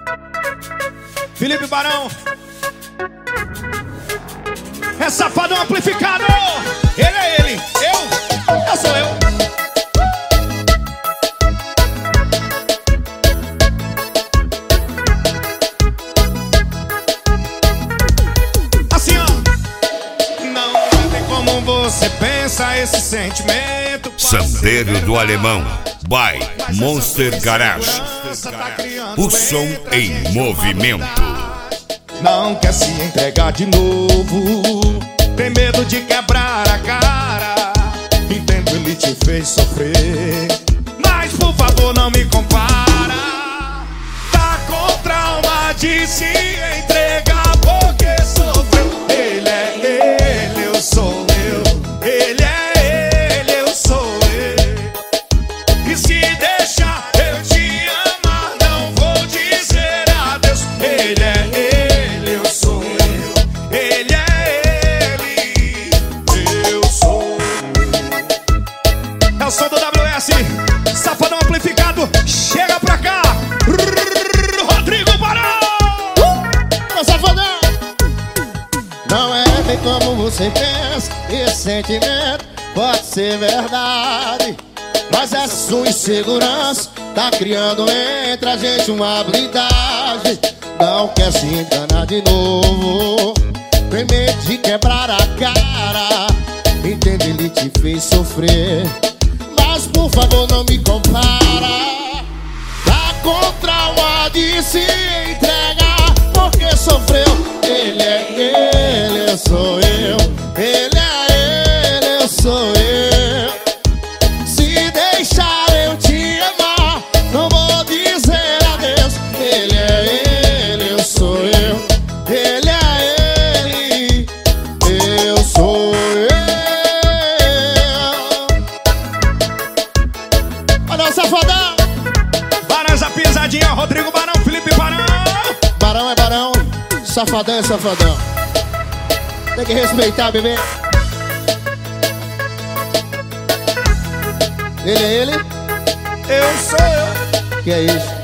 Felipe Barão. É safadão amplificado. Ele é ele, eu sou eu. Assim, ó. Não é como você pensa esse sentimento. Sandeiro do Alemão, by Monster Garage. O som em movimento. Não quer se entregar de novo, tem medo de quebrar a cara. Entendo, ele te fez sofrer, mas por favor não me compara. Tá com trauma de se entregar porque sofreu. Ele é ele, eu sou eu. Ele é ele, eu sou eu. E se deixar eu te amar, não vou dizer adeus. Ele é ele, eu sou eu. Ele é ele, eu sou eu. É o som do WS, safadão amplificado. Chega pra cá, Rodrigo Barão. Safadão. Não é bem como você pensa, esse sentimento pode ser verdade, mas essa sua insegurança tá criando entre a gente uma blindagem. Não quer se enganar de novo, tem medo de quebrar a cara. Entende, ele te fez sofrer, mas por favor não me compara. Tá com trauma de se entregar porque sofreu. Ele é ele, eu sou eu. Ele é ele, eu sou eu. Se deixar eu te amar, não vou dizer adeus. Ele é ele, eu sou eu. Ele é ele, eu sou eu. Olha o safadão. Barão, essa pisadinha, Rodrigo Barão, Felipe Barão. Barão é barão, safadão é safadão. Tem que respeitar, bebê. Ele é ele, Eu sou eu. que é isso?